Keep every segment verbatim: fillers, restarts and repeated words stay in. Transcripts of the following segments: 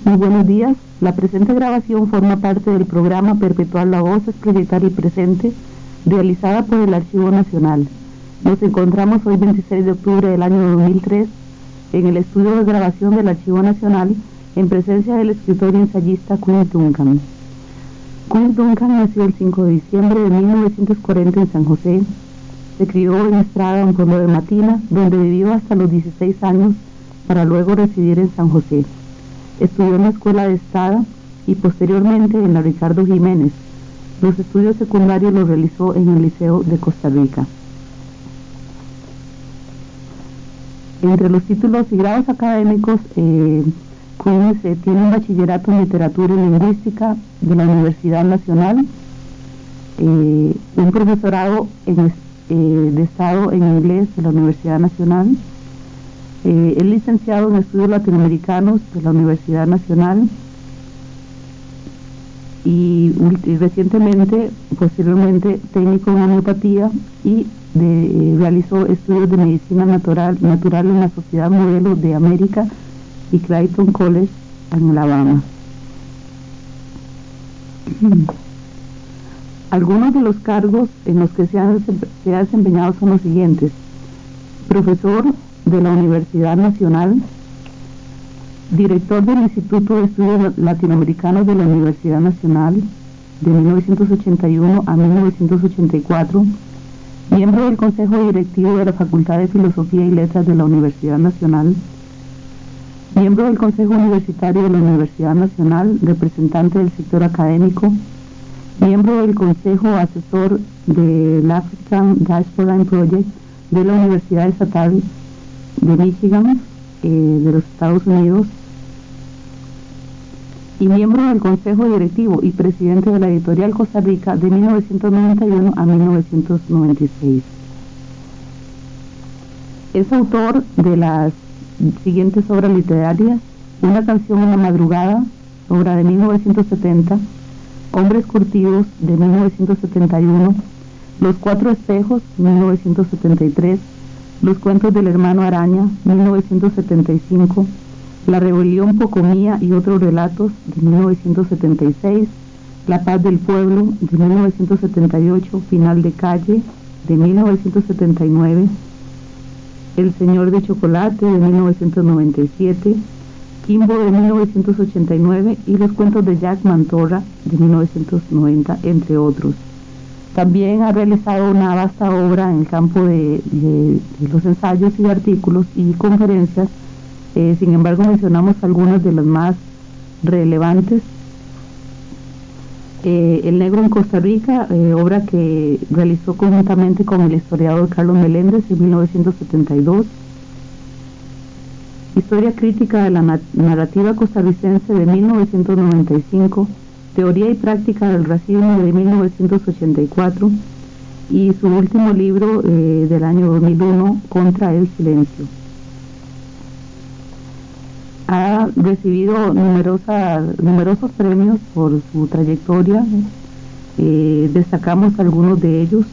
Muy buenos días. La presente grabación forma parte del programa Perpetuar la Voz es Proyectar el Presente, realizada por el Archivo Nacional. Nos encontramos hoy veintiséis de octubre del año dos mil tres en el estudio de grabación del Archivo Nacional en presencia del escritor y ensayista Quint Duncan. Quint Duncan nació el cinco de diciembre de mil novecientos cuarenta en San José. Se crió en Estrada, un pueblo de Matina, donde vivió hasta los dieciséis años para luego residir en San José. Estudió en la escuela de Estrada y posteriormente en la Ricardo Jiménez. Los estudios secundarios los realizó en el Liceo de Costa Rica. Entre los títulos y grados académicos, eh, Quint eh, tiene un bachillerato en literatura y lingüística de la Universidad Nacional, eh, un profesorado en, eh, de Estado en inglés de la Universidad Nacional. Eh, es licenciado en estudios latinoamericanos de la Universidad Nacional y, y recientemente, posteriormente, técnico en homeopatía y de, eh, realizó estudios de medicina natural, natural en la Sociedad Modelo de América y Clayton College en Alabama. Algunos de los cargos en los que se ha, se ha desempeñado son los siguientes: profesor de la Universidad Nacional, director del Instituto de Estudios Latinoamericanos de la Universidad Nacional de mil novecientos ochenta y uno a mil novecientos ochenta y cuatro, miembro del Consejo Directivo de la Facultad de Filosofía y Letras de la Universidad Nacional, miembro del Consejo Universitario de la Universidad Nacional, representante del sector académico, miembro del Consejo Asesor del African Diaspora Project de la Universidad Estatal de Michigan, eh, de los Estados Unidos, y miembro del Consejo Directivo y presidente de la Editorial Costa Rica de mil novecientos noventa y uno a mil novecientos noventa y seis. Es autor de las siguientes obras literarias: Una canción en la madrugada, obra de mil novecientos setenta, Hombres curtidos, de mil novecientos setenta y uno, Los cuatro espejos, mil novecientos setenta y tres, Los cuentos del hermano Araña, mil novecientos setenta y cinco, La rebelión Pocomía y otros relatos, de mil novecientos setenta y seis, La paz del pueblo, de mil novecientos setenta y ocho, Final de calle, de mil novecientos setenta y nueve, El señor de chocolate, de mil novecientos noventa y siete, Kimbo, de mil novecientos ochenta y nueve, y Los cuentos de Jack Mantorra, de mil novecientos noventa, entre otros. También ha realizado una vasta obra en el campo de, de, de los ensayos y artículos y conferencias. Eh, sin embargo, mencionamos algunas de las más relevantes. Eh, El negro en Costa Rica, eh, obra que realizó conjuntamente con el historiador Carlos Meléndez en mil novecientos setenta y dos. Historia crítica de la narrativa costarricense, de mil novecientos noventa y cinco. Teoría y práctica del racismo, de mil novecientos ochenta y cuatro, y su último libro eh, del año dos mil uno, Contra el silencio. Ha recibido numerosas, numerosos premios por su trayectoria. Eh, destacamos algunos de ellos.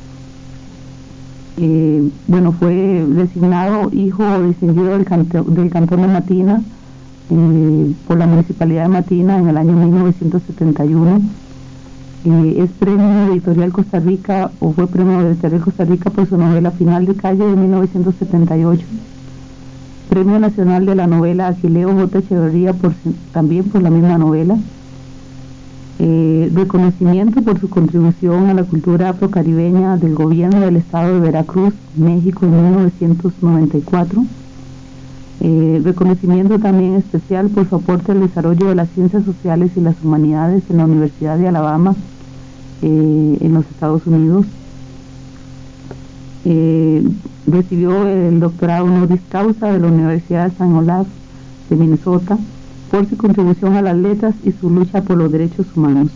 Eh, bueno, fue designado hijo distinguido del, canto, del Cantón de Matina eh, por la Municipalidad de Matina en el año mil novecientos setenta y uno. Eh, es premio Editorial Costa Rica, o fue premio Editorial Costa Rica por su novela Final de calle, de mil novecientos setenta y ocho. Premio Nacional de la Novela Aquileo J. Echeverría, por, también por la misma novela. Eh, reconocimiento por su contribución a la cultura afrocaribeña del gobierno del estado de Veracruz, México, en mil novecientos noventa y cuatro. Eh, reconocimiento también especial por su aporte al desarrollo de las ciencias sociales y las humanidades en la Universidad de Alabama, eh, en los Estados Unidos. Eh, recibió el doctorado honoris causa de la Universidad de San Olaf de Minnesota por su contribución a las letras y su lucha por los derechos humanos.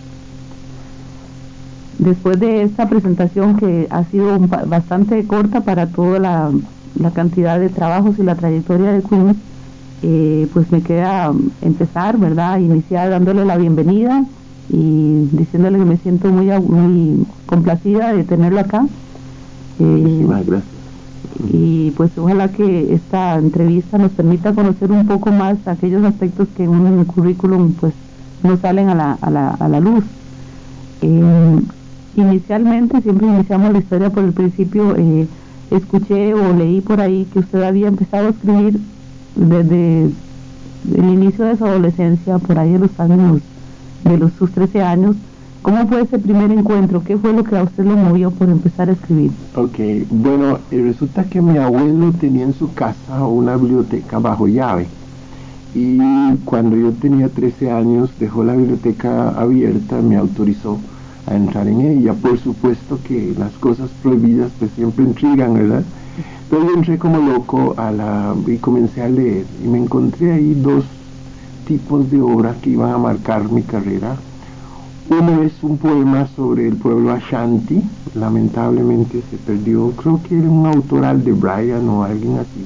Después de esta presentación, que ha sido bastante corta para toda la, la cantidad de trabajos y la trayectoria de Quint, eh, pues me queda empezar, ¿verdad?, iniciar dándole la bienvenida y diciéndole que me siento muy, muy complacida de tenerlo acá. Eh, Muchísimas gracias. y pues ojalá que esta entrevista nos permita conocer un poco más aquellos aspectos que en un currículum pues no salen a la, a la, a la luz. Eh, inicialmente, siempre iniciamos la historia por el principio, eh, escuché o leí por ahí que usted había empezado a escribir desde el inicio de su adolescencia, por ahí de los años, de los sus trece años. ¿Cómo fue ese primer encuentro? ¿Qué fue lo que a usted lo movió por empezar a escribir? Ok, bueno, eh, resulta que mi abuelo tenía en su casa una biblioteca bajo llave, y cuando yo tenía trece años dejó la biblioteca abierta, me autorizó a entrar en ella. Por supuesto que las cosas prohibidas pues siempre intrigan, ¿verdad? Pero yo entré como loco a la, y comencé a leer, y me encontré ahí dos tipos de obras que iban a marcar mi carrera. Uno es un poema sobre el pueblo Ashanti, lamentablemente se perdió, creo que era un autor Aldebryan o alguien así,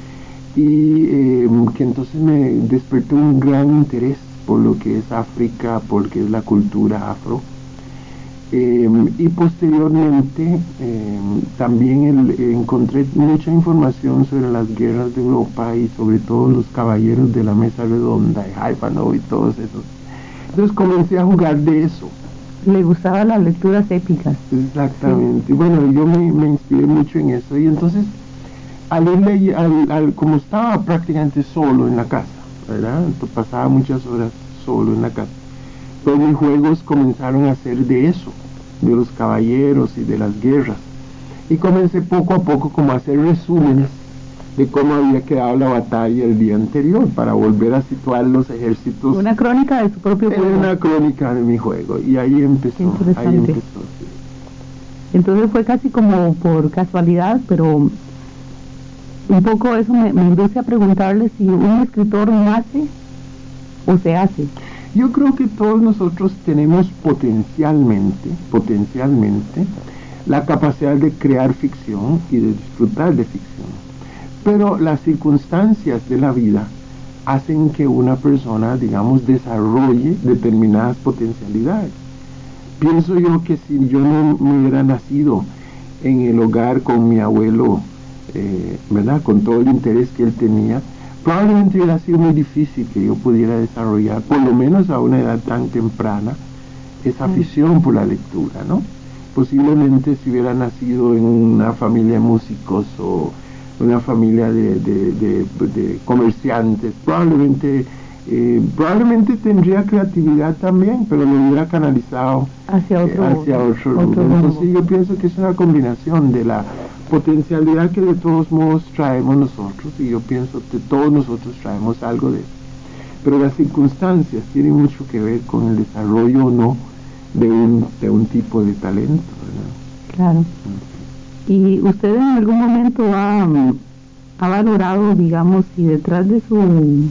y eh, que entonces me despertó un gran interés por lo que es África, por lo que es la cultura afro. Eh, y posteriormente eh, también el, eh, encontré mucha información sobre las guerras de Europa y sobre todo los caballeros de la mesa redonda, Ivanhoe y todos esos. Entonces comencé a jugar de eso. ¿Le gustaban las lecturas épicas? Exactamente. Sí. Bueno, yo me, me inspiré mucho en eso. Y entonces, al, al, al, como estaba prácticamente solo en la casa, ¿verdad? Entonces, pasaba muchas horas solo en la casa. Pues mis juegos comenzaron a ser de eso, de los caballeros y de las guerras. Y comencé poco a poco como a hacer resúmenes de cómo había quedado la batalla el día anterior para volver a situar los ejércitos. Una crónica de su propio juego. Una crónica de mi juego, y ahí empezó, ahí empezó. Sí. Entonces fue casi como por casualidad, pero un poco eso me, me induce a preguntarle si un escritor nace o se hace. Yo creo que todos nosotros tenemos potencialmente, potencialmente, la capacidad de crear ficción y de disfrutar de ficción. Pero las circunstancias de la vida hacen que una persona, digamos, desarrolle determinadas potencialidades. Pienso yo que si yo no me hubiera nacido en el hogar con mi abuelo, eh, ¿verdad?, con todo el interés que él tenía, probablemente hubiera sido muy difícil que yo pudiera desarrollar, por lo menos a una edad tan temprana, esa afición por la lectura, ¿no? Posiblemente si hubiera nacido en una familia de músicos o una familia de, de, de, de comerciantes, probablemente eh, probablemente tendría creatividad también, pero lo hubiera canalizado hacia otro, eh, hacia otro, otro rumbo. Entonces yo pienso que es una combinación de la potencialidad que de todos modos traemos nosotros, y yo pienso que todos nosotros traemos algo de eso, pero las circunstancias tienen mucho que ver con el desarrollo o no de un, de un tipo de talento, ¿verdad? Claro. ¿Y usted en algún momento ha, ha valorado, digamos, si detrás de su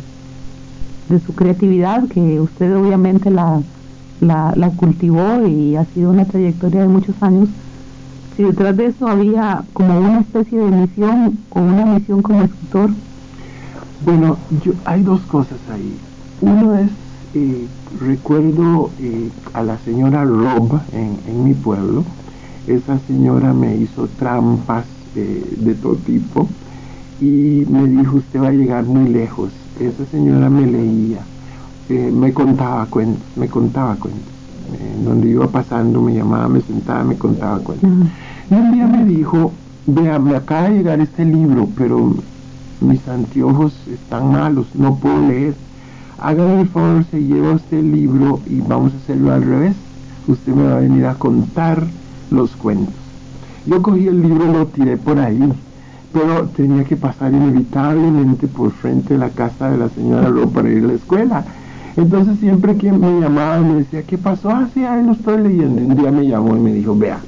de su creatividad, que usted obviamente la, la, la cultivó y ha sido una trayectoria de muchos años, si detrás de eso había como una especie de misión o una misión como escritor? Bueno, yo, hay dos cosas ahí. Uno es, eh, recuerdo eh, a la señora Rob en, en mi pueblo. Esa señora me hizo trampas eh, de todo tipo y me dijo: usted va a llegar muy lejos. Esa señora me leía, eh, me contaba cuentos, me contaba cuentos. Eh, donde iba pasando me llamaba, me sentaba, me contaba cuentos. Uh-huh. Y un día me dijo: vea, me acaba de llegar este libro, pero mis anteojos están malos, no puedo leer. Hágame el favor, se lleva usted el libro y vamos a hacerlo al revés. Usted me va a venir a contar los cuentos. Yo cogí el libro y lo tiré por ahí, pero tenía que pasar inevitablemente por frente de la casa de la señora Ro para ir a la escuela. Entonces siempre que me llamaba me decía: ¿qué pasó? Ah, sí, ahí lo estoy leyendo. Un día me llamó y me dijo: vea,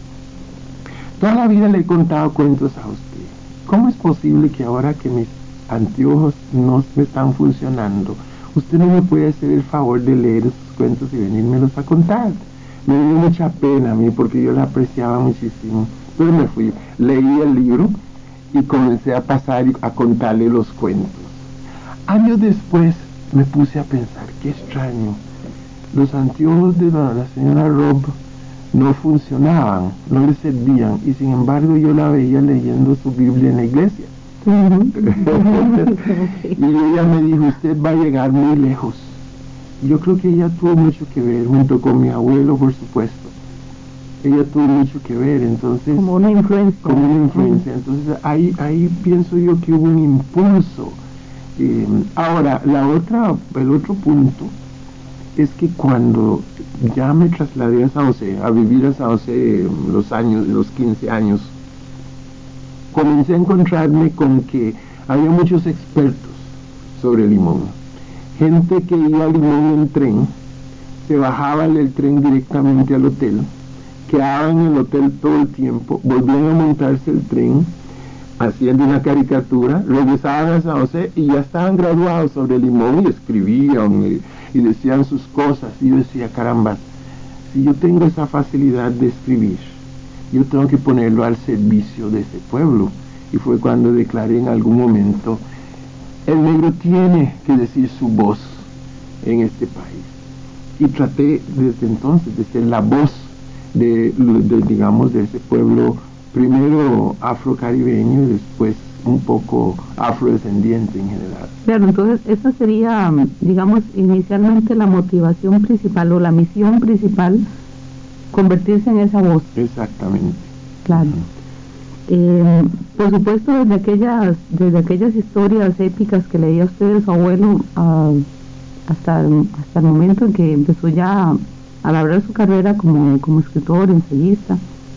toda la vida le he contado cuentos a usted. ¿Cómo es posible que ahora que mis anteojos no me están funcionando, usted no me puede hacer el favor de leer esos cuentos y venírmelos a contar? Me dio mucha pena a mí porque yo la apreciaba muchísimo. Entonces me fui, leí el libro y comencé a pasar y a contarle los cuentos. Años después me puse a pensar: qué extraño, los anteojos de la, la señora Rob no funcionaban, no le servían, y sin embargo yo la veía leyendo su Biblia en la iglesia. Uh-huh. Y ella me dijo, usted va a llegar muy lejos. Yo creo que ella tuvo mucho que ver, junto con mi abuelo, por supuesto. Ella tuvo mucho que ver, entonces... Como una influencia. Como una influencia. Entonces ahí, ahí pienso yo que hubo un impulso. Eh, ahora, la otra, el otro punto es que cuando ya me trasladé a San José, a vivir a San José los años, los quince años, comencé a encontrarme con que había muchos expertos sobre limón. Gente que iba a Limón en tren, se bajaban del tren directamente al hotel, quedaban en el hotel todo el tiempo, volvían a montarse el tren, hacían una caricatura, regresaban a San José y ya estaban graduados sobre Limón y escribían y, y decían sus cosas. Y yo decía, caramba, si yo tengo esa facilidad de escribir, yo tengo que ponerlo al servicio de ese pueblo. Y fue cuando declaré en algún momento, el negro tiene que decir su voz en este país. Y traté desde entonces de ser la voz de, de digamos, de ese pueblo, primero afrocaribeño y después un poco afrodescendiente en general. Claro, entonces esa sería, digamos, inicialmente la motivación principal o la misión principal, convertirse en esa voz. Exactamente. Claro. Uh-huh. Eh, por supuesto, desde aquellas, desde aquellas historias épicas que leía usted de su abuelo, uh, hasta, hasta el momento en que empezó ya a labrar su carrera como, como escritor, ensayista,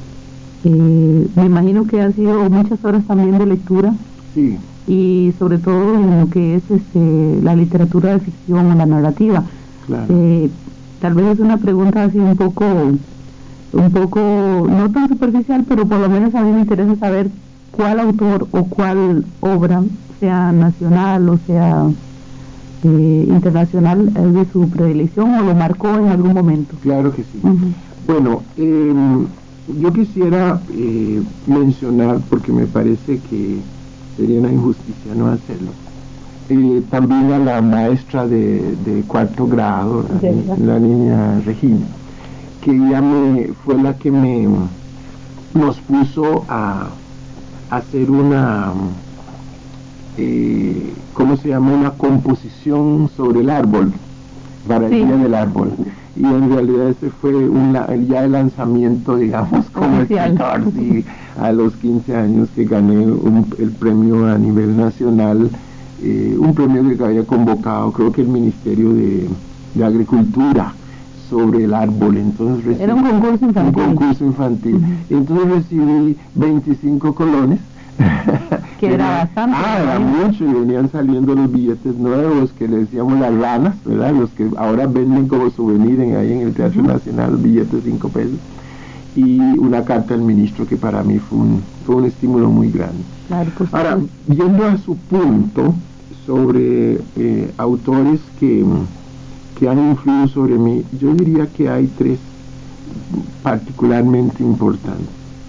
eh, me imagino que han sido muchas horas también de lectura. Sí. Y sobre todo en lo que es este, la literatura de ficción o la narrativa. Claro. Eh, tal vez es una pregunta así un poco... un poco, no tan superficial, pero por lo menos a mí me interesa saber cuál autor o cuál obra, sea nacional o sea eh, internacional, es de su predilección o lo marcó en algún momento. Claro que sí. Uh-huh. Bueno, eh, yo quisiera eh, mencionar, porque me parece que sería una injusticia no hacerlo, eh, también a la maestra de, de cuarto grado, la, la niña Regina, que ella me, fue la que me nos puso a, a hacer una, eh, ¿cómo se llama? Una composición sobre el árbol, para el sí. Día del árbol. Y en realidad ese fue un, ya el lanzamiento, digamos, como escritor, sí, a los quince años que gané un, el premio a nivel nacional, eh, un premio que había convocado, creo que el Ministerio de, de Agricultura, sobre el árbol. Entonces recibí, era un concurso infantil. Un concurso infantil. Uh-huh. Entonces recibí veinticinco colones. Que era bastante. Ah, era mucho, y venían saliendo los billetes nuevos que le decíamos las ranas, ¿verdad? Los que ahora venden como souvenir en, ahí en el Teatro uh-huh. Nacional, billetes de cinco pesos. Y una carta al ministro que para mí fue un, fue un estímulo muy grande. Claro, pues, ahora, yendo a su punto sobre eh, autores que que han influido sobre mí, yo diría que hay tres particularmente importantes.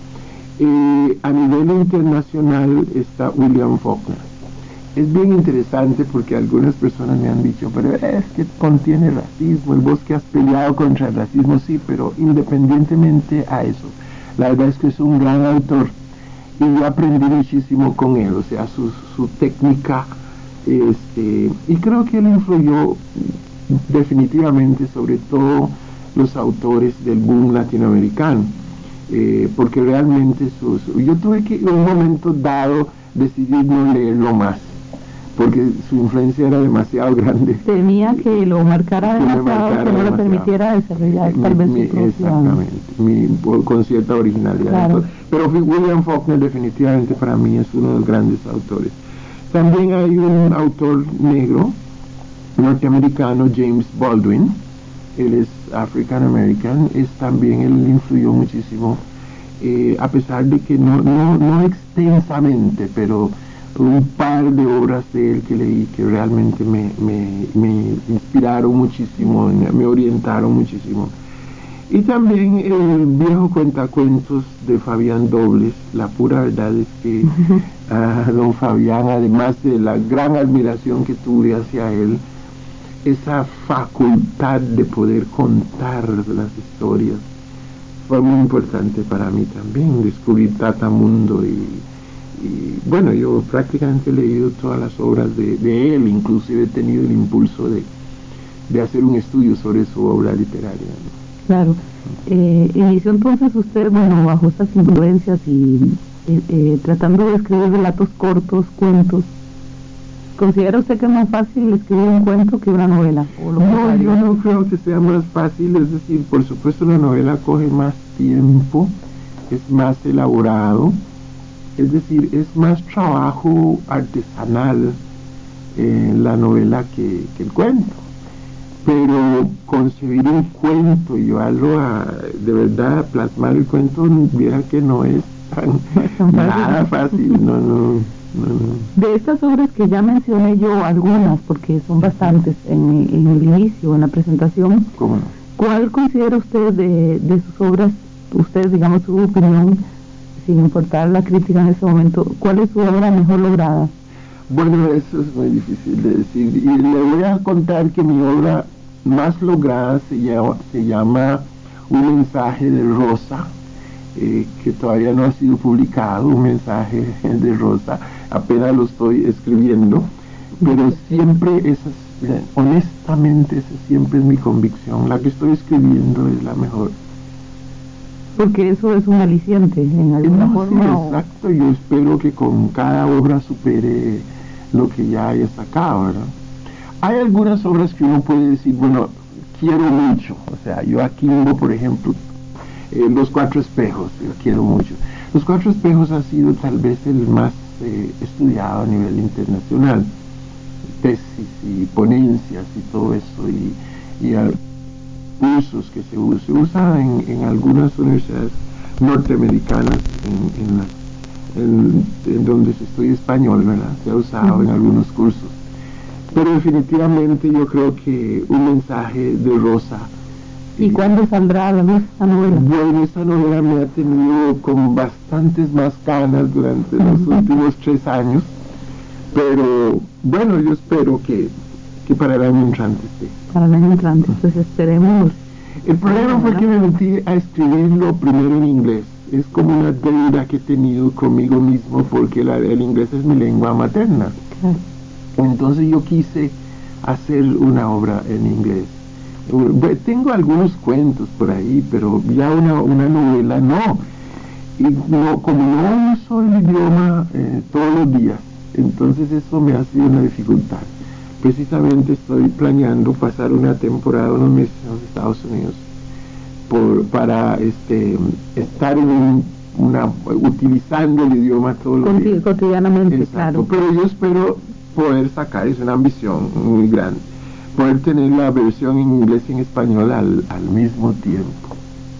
Eh, a nivel internacional está William Faulkner. Es bien interesante porque algunas personas me han dicho, pero es que contiene racismo, y vos que has peleado contra el racismo, sí, pero independientemente a eso, la verdad es que es un gran autor y yo aprendí muchísimo con él, o sea, su, su técnica, este, y creo que él influyó definitivamente sobre todo los autores del boom latinoamericano, eh, porque realmente sus, yo tuve que en un momento dado decidir no leerlo más porque su influencia era demasiado grande. Temía que lo marcara que demasiado, marcara que no demasiado. le permitiera desarrollar mi, tal vez mi, su propia... Exactamente, mi, con cierta originalidad. Claro. Entonces, pero William Faulkner definitivamente para mí es uno de los grandes autores. También hay un autor negro norteamericano, James Baldwin. Él es African American, es también, él influyó muchísimo, eh, a pesar de que no, no, no extensamente, pero un par de obras de él que leí que realmente me, me, me inspiraron muchísimo, me orientaron muchísimo. Y también el viejo cuentacuentos de Fabián Dobles. La pura verdad es que uh, don Fabián, además de la gran admiración que tuve hacia él, esa facultad de poder contar las historias fue muy importante para mí también, descubrir Tatamundo y, y bueno, yo prácticamente he leído todas las obras de, de él, inclusive he tenido el impulso de, de hacer un estudio sobre su obra literaria, ¿no? Claro. Eh, inició entonces usted, bueno, bajo estas influencias y eh, eh, tratando de escribir relatos cortos, cuentos. ¿Considera usted que es más fácil escribir un cuento que una novela? ¿O lo No, contrario? yo no creo que sea más fácil, es decir, por supuesto la novela coge más tiempo, es más elaborado, es decir, es más trabajo artesanal eh, la novela que, que el cuento. Pero concebir un cuento y llevarlo a, de verdad, a plasmar el cuento, viera que no es tan, no es tan fácil. Nada fácil, no, no, no, no. De estas obras que ya mencioné yo, algunas, porque son bastantes en, en el inicio, en la presentación, ¿Cómo no? ¿cuál considera usted de, de sus obras, usted, digamos, su opinión, sin importar la crítica en este momento, cuál es su obra mejor lograda? Bueno, eso es muy difícil de decir. Y le voy a contar que mi obra más lograda se llama, se llama Un mensaje de Rosa, eh, que todavía no ha sido publicado, un mensaje de Rosa, apenas lo estoy escribiendo, pero siempre esa es, honestamente, esa siempre es mi convicción. La que estoy escribiendo es la mejor. Porque eso es un aliciente, en alguna no, forma. Sí, o... exacto. Yo espero que con cada obra supere lo que ya haya sacado, ¿verdad? Hay algunas obras que uno puede decir, bueno, quiero mucho. O sea, yo aquí hubo, por ejemplo, eh, Los Cuatro Espejos, yo quiero mucho. Los Cuatro Espejos ha sido tal vez el más eh, estudiado a nivel internacional. Tesis y ponencias y todo eso, y, y uh, cursos que se usan. Se usa en, en algunas universidades norteamericanas, en, en, la, en, en donde se estudia español, ¿verdad? Se ha usado uh-huh. en algunos cursos. Pero definitivamente yo creo que Un mensaje de Rosa. ¿Y eh, cuándo saldrá a la luz esta novela? Bueno, esta novela me ha tenido con bastantes más ganas durante uh-huh. los últimos tres años. Pero bueno, yo espero que, que para el año entrante esté. Para el año entrante, pues esperemos. El problema fue que me metí a escribirlo primero en inglés. Es como una deuda que he tenido conmigo mismo porque la, el inglés es mi lengua materna. Claro. Entonces yo quise hacer una obra en inglés. Tengo algunos cuentos por ahí, pero ya una, una novela no. Y no, como no uso el idioma eh, todos los días, entonces eso me ha sido una dificultad. Precisamente estoy planeando pasar una temporada, unos meses en los Estados Unidos, por, para este, estar en un, una, utilizando el idioma todos los Conti- días. Cotidianamente, Exacto. Claro. Pero yo espero poder sacar, es una ambición muy grande, poder tener la versión en inglés y en español al, al mismo tiempo.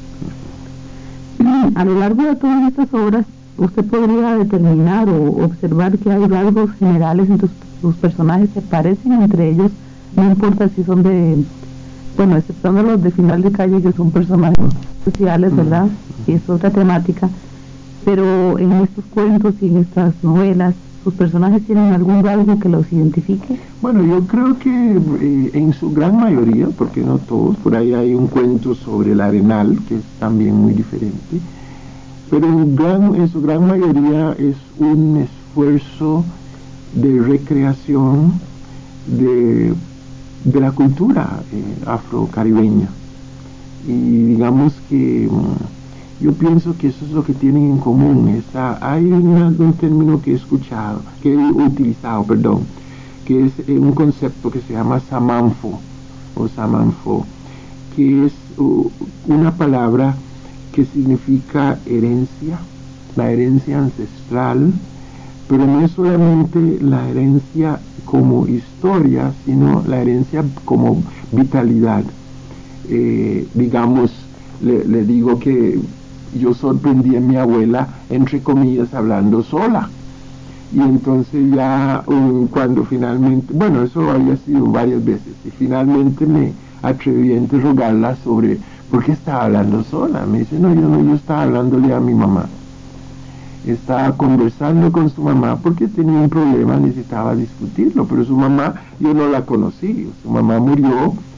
A lo largo de todas estas obras, usted podría determinar o observar que hay rasgos generales en tus, tus personajes que parecen entre ellos, no importa si son de, bueno, exceptuando los de Final de Calle, que son personajes sociales, ¿verdad? Y es otra temática, pero en estos cuentos y en estas novelas, ¿sus personajes tienen algún rasgo que los identifique? Bueno, yo creo que eh, en su gran mayoría, porque no todos, por ahí hay un cuento sobre el Arenal, que es también muy diferente, pero en, gran, en su gran mayoría es un esfuerzo de recreación de, de la cultura eh, afrocaribeña. Y digamos que yo pienso que eso es lo que tienen en común. Esa, hay una, un término que he escuchado, que he utilizado, perdón, que es eh, un concepto que se llama samanfo, o samanfo, que es uh, una palabra que significa herencia, la herencia ancestral, pero no es solamente la herencia como historia, sino la herencia como vitalidad. Eh, digamos, le, le digo que yo sorprendí a mi abuela, entre comillas, hablando sola. Y entonces ya um, cuando finalmente, bueno, eso había sido varias veces, y finalmente me atreví a interrogarla sobre por qué estaba hablando sola. Me dice, no, yo no, yo estaba hablándole a mi mamá. Estaba conversando con su mamá porque tenía un problema, necesitaba discutirlo, pero su mamá yo no la conocí, su mamá murió,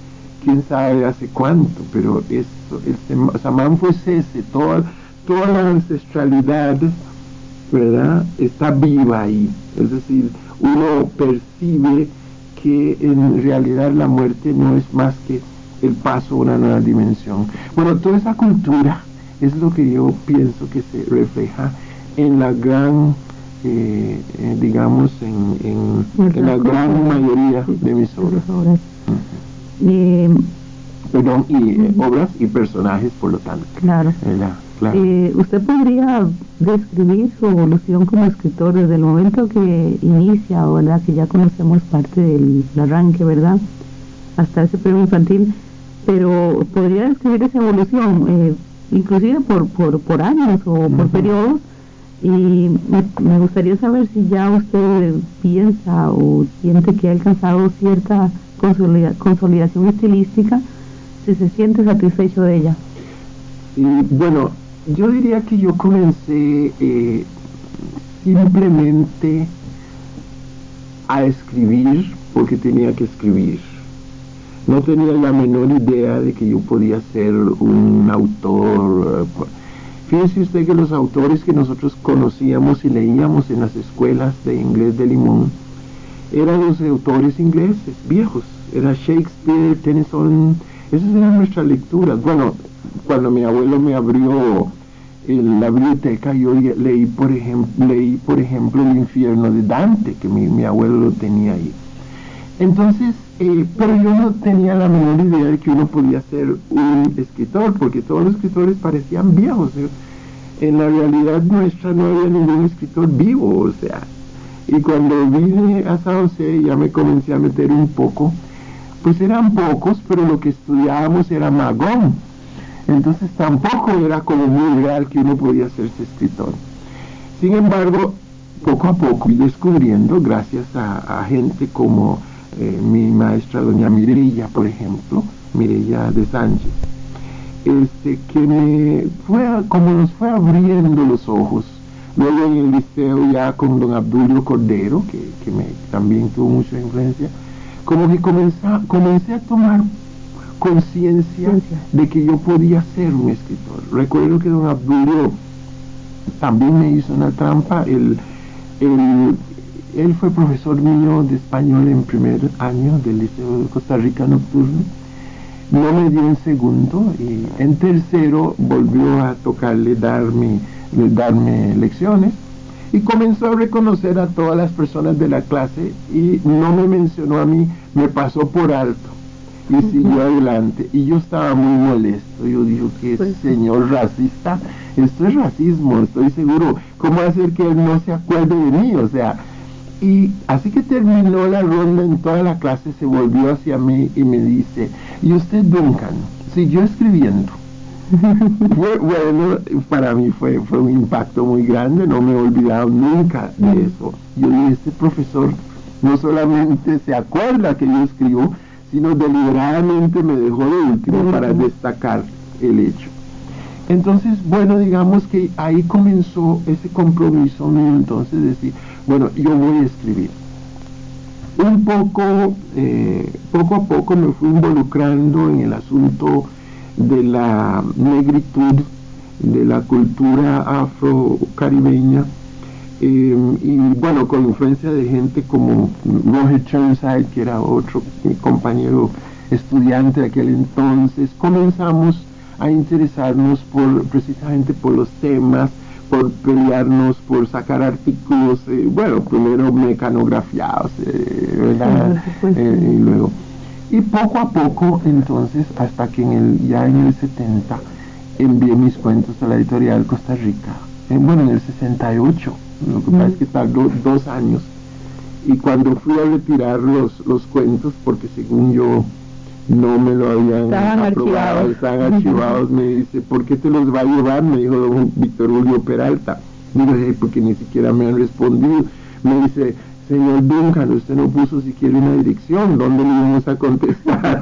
quién sabe hace cuánto, pero esto, el Samán fue ese, toda, toda la ancestralidad, ¿verdad?, está viva ahí. Es decir, uno percibe que en realidad la muerte no es más que el paso a una nueva dimensión. Bueno, toda esa cultura es lo que yo pienso que se refleja en la gran, eh, eh, digamos, en, en, en la gran mayoría de mis obras. obras. Uh-huh. Eh, Perdón, y eh, uh-huh. obras y personajes, por lo tanto. Claro. ¿Verdad? Claro. Eh, ¿Usted podría describir su evolución como escritor desde el momento que inicia, o verdad, que ya conocemos parte del arranque, verdad, hasta ese premio infantil? Pero podría describir esa evolución, eh, inclusive por, por, por años o por uh-huh. periodos, y me, me gustaría saber si ya usted piensa o siente que ha alcanzado cierta consolida, consolidación estilística, si se siente satisfecho de ella. Y bueno, yo diría que yo comencé eh, simplemente a escribir porque tenía que escribir. No tenía la menor idea de que yo podía ser un autor. Fíjese usted que los autores que nosotros conocíamos y leíamos en las escuelas de inglés de Limón eran los autores ingleses, viejos. Era Shakespeare, Tennyson, esas eran nuestras lecturas. Bueno, cuando mi abuelo me abrió en la biblioteca, yo leí, por ejemplo, leí, por ejemplo, El infierno de Dante, que mi, mi abuelo lo tenía ahí. Entonces, eh, pero yo no tenía la menor idea de que uno podía ser un escritor, porque todos los escritores parecían viejos. ¿eh? En la realidad nuestra no había ningún escritor vivo, o sea. Y cuando vine a San José ya me comencé a meter un poco, pues eran pocos, pero lo que estudiábamos era magón. Entonces tampoco era como muy real que uno podía hacerse escritor. Sin embargo, poco a poco fui descubriendo, gracias a, a gente como eh, mi maestra doña Mireya, por ejemplo, Mireya de Sánchez, este, que me fue, como nos fue abriendo los ojos. Luego en el liceo ya con don Abdulio Cordero, que, que me, también tuvo mucha influencia, como que comencé, comencé a tomar conciencia de que yo podía ser un escritor. Recuerdo que don Abdulio también me hizo una trampa. Él, él, él fue profesor mío de español en primer año del Liceo de Costa Rica Nocturno. No me dio en segundo y en tercero volvió a tocarle darme, darme lecciones y comenzó a reconocer a todas las personas de la clase y no me mencionó a mí, me pasó por alto y uh-huh. siguió adelante. Y yo estaba muy molesto. Yo dije, que pues, señor racista, esto es racismo, estoy seguro. ¿Cómo hacer que él no se acuerde de mí? O sea, y así que terminó la ronda en toda la clase, se volvió hacia mí y me dice, ¿y usted, Duncan, siguió escribiendo? Fue, bueno, para mí fue, fue un impacto muy grande, no me he olvidado nunca de eso. Yo dije, este profesor no solamente se acuerda que yo escribo, sino deliberadamente me dejó de último para destacar el hecho. Entonces, bueno, digamos que ahí comenzó ese compromiso mío, entonces decir, bueno, yo voy a escribir. Un poco, eh, poco a poco me fui involucrando en el asunto de la negritud, de la cultura afro-caribeña, eh, y bueno, con influencia de gente como Roger Churnside, que era otro mi compañero estudiante de aquel entonces, comenzamos a interesarnos por, precisamente por los temas, por pelearnos, por sacar artículos, eh, bueno, primero mecanografiados, eh, ¿verdad? Eh, y luego, y poco a poco, entonces, hasta que en el, ya en el setenta envié mis cuentos a la editorial Costa Rica, eh, bueno, en el sesenta y ocho, lo que mm. pasa es que tardó dos años, y cuando fui a retirar los, los cuentos, porque según yo no me lo habían estaban aprobado, archivados. estaban archivados, me dice, ¿por qué te los va a llevar? Me dijo don Víctor Julio Peralta. Digo, hey, porque ni siquiera me han respondido. Me dice, señor Duncan, usted no puso siquiera una dirección, ¿dónde le íbamos a contestar?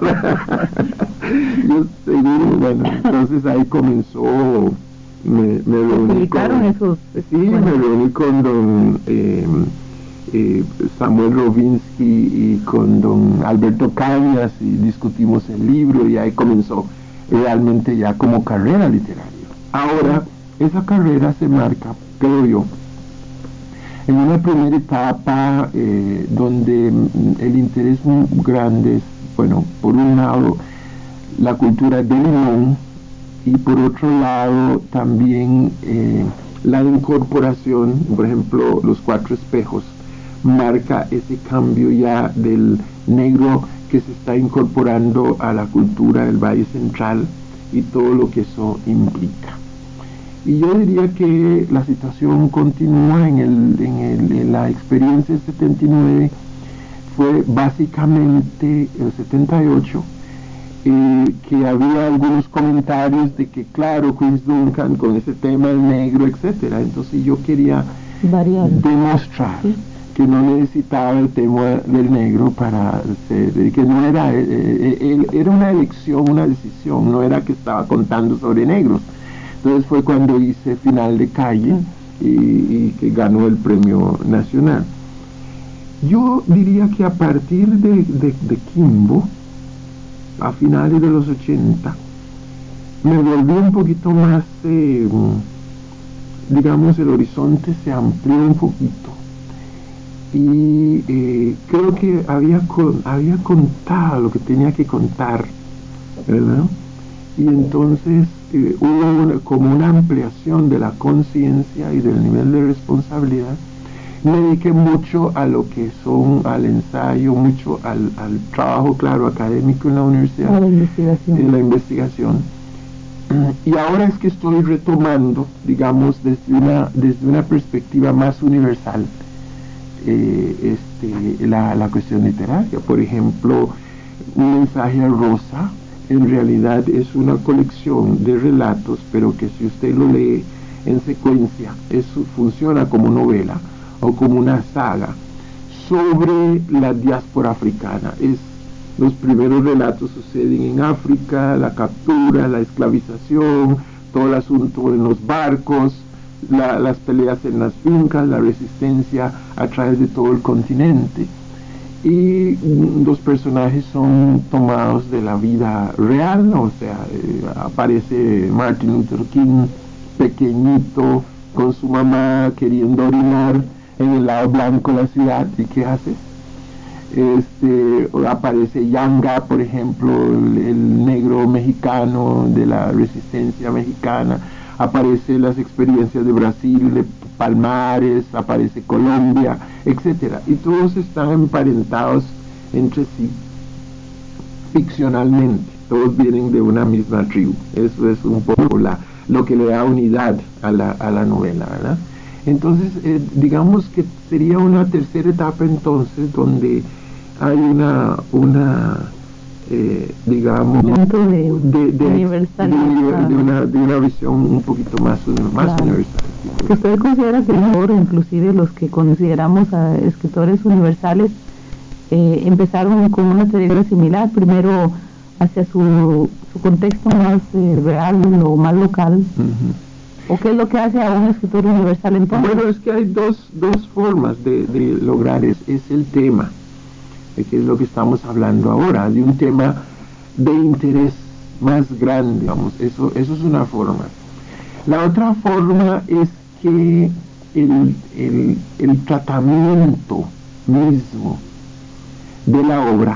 Yo seguro, bueno, entonces ahí comenzó, me, me reuní con, esos, sí, bueno. me reuní con don, eh, eh, Samuel Robinsky y con don Alberto Cañas y discutimos el libro y ahí comenzó realmente ya como carrera literaria. Ahora, esa carrera se marca, creo yo, en una primera etapa eh, donde el interés muy grande es, bueno, por un lado, la cultura de Limón y por otro lado también eh, la incorporación, por ejemplo, Los Cuatro Espejos, marca ese cambio ya del negro que se está incorporando a la cultura del Valle Central y todo lo que eso implica. Y yo diría que la situación continúa en, el, en, el, en la experiencia del setenta y nueve, fue básicamente el setenta y ocho, eh, que había algunos comentarios de que claro, Queens Duncan con ese tema del negro, etcétera. Entonces yo quería Variar. demostrar ¿Sí? que no necesitaba el tema del negro para ser, que no era, eh, eh, era una elección, una decisión, no era que estaba contando sobre negros. Entonces fue cuando hice Final de Calle y, y que ganó el premio nacional. Yo diría que a partir de, de, de Quimbo, a finales de los ochenta, me volví un poquito más, eh, digamos, el horizonte se amplió un poquito. Y eh, creo que había, con, había contado lo que tenía que contar, ¿verdad? Y entonces eh, hubo una, como una ampliación de la conciencia y del nivel de responsabilidad. Me dediqué mucho a lo que son, al ensayo, mucho al, al trabajo, claro, académico en la universidad, a la investigación. en la investigación. Y ahora es que estoy retomando, digamos, desde una, desde una perspectiva más universal, eh, este, la, la cuestión literaria. Por ejemplo, Un mensaje a Rosa, en realidad es una colección de relatos, pero que si usted lo lee en secuencia, eso funciona como novela o como una saga sobre la diáspora africana. Es, los primeros relatos suceden en África, la captura, la esclavización, todo el asunto en los barcos, la, las peleas en las fincas, la resistencia a través de todo el continente. Y los personajes son tomados de la vida real, o sea, eh, aparece Martin Luther King pequeñito con su mamá queriendo orinar en el lado blanco de la ciudad, ¿y qué hace? Este, aparece Yanga, por ejemplo, el, el negro mexicano de la resistencia mexicana, aparece las experiencias de Brasil, de Palmares, aparece Colombia, etcétera, y todos están emparentados entre sí ficcionalmente, todos vienen de una misma tribu. Eso es un poco la, lo que le da unidad a la, a la novela, ¿verdad? Entonces, eh, digamos que sería una tercera etapa entonces donde hay una, una eh, digamos, de, de, de, universal, de, de, una, de una visión un poquito más, más claro. universal. ¿Usted considera que mejor, inclusive los que consideramos a escritores universales, eh, empezaron con una trayectoria similar, primero hacia su, su contexto más eh, real o más local? Uh-huh. ¿O qué es lo que hace a un escritor universal entonces? Bueno, es que hay dos, dos formas de, de lograr, es, es el tema, que es lo que estamos hablando ahora, de un tema de interés más grande, digamos, eso, eso es una forma. La otra forma es que el, el, el tratamiento mismo de la obra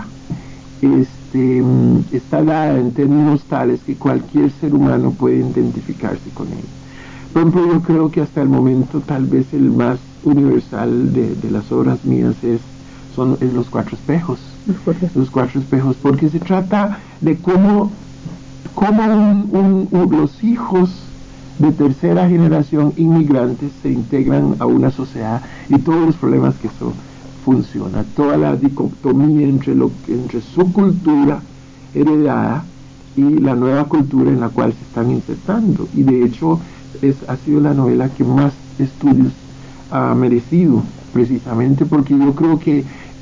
este, está dada en términos tales que cualquier ser humano puede identificarse con él. Por ejemplo, yo creo que hasta el momento tal vez el más universal de, de las obras mías es, son es Los Cuatro Espejos. Los Cuatro, los cuatro Espejos, porque se trata de cómo, cómo un, un, un, los hijos de tercera generación inmigrantes se integran a una sociedad y todos los problemas que eso funciona, toda la dicotomía entre, lo, entre su cultura heredada y la nueva cultura en la cual se están insertando. Y de hecho es, ha sido la novela que más estudios ha merecido, precisamente porque yo creo que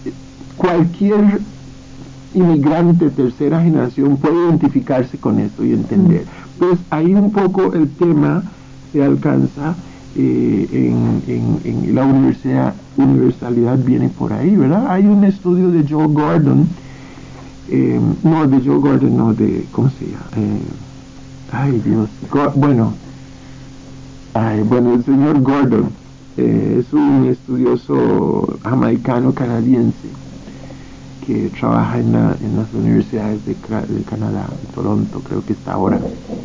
cualquier inmigrante de tercera generación puede identificarse con esto y entender. Pues ahí un poco el tema se alcanza eh, en, en, en la universidad, universalidad viene por ahí, ¿verdad? Hay un estudio de Joe Gordon, eh, no, de Joe Gordon, no, de, ¿cómo se llama? Eh, ay, Dios, Go, bueno, ay, bueno, el señor Gordon eh, es un estudioso jamaicano-canadiense que trabaja en, la, en las universidades de, de Canadá, de Toronto, creo que está ahora.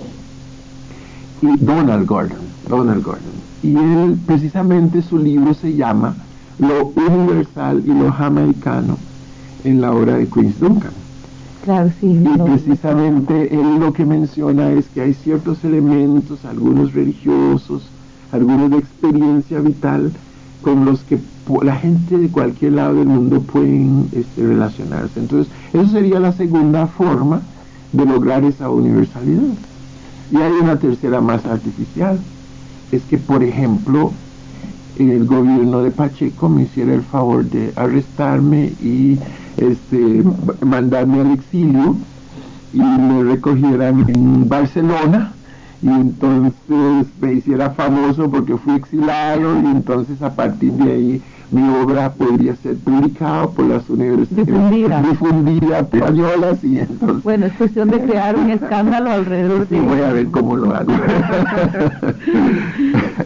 Y Donald Gordon, Donald Gordon. Y él, precisamente su libro se llama Lo universal y lo jamaicano en la obra de Quincy Duncan. Claro, sí. Y no, precisamente él lo que menciona es que hay ciertos elementos, algunos religiosos, algunos de experiencia vital, con los que la gente de cualquier lado del mundo pueden este, relacionarse. Entonces, eso sería la segunda forma de lograr esa universalidad. Y hay una tercera más artificial, es que, por ejemplo, el gobierno de Pacheco me hiciera el favor de arrestarme y este, mandarme al exilio y me recogieran en Barcelona, y entonces me hiciera famoso porque fui exilado, y entonces a partir de ahí mi obra podría ser publicada por las universidades difundida, difundida españolas, y entonces bueno, es cuestión de crear un escándalo alrededor de sí, voy a ver cómo lo hago.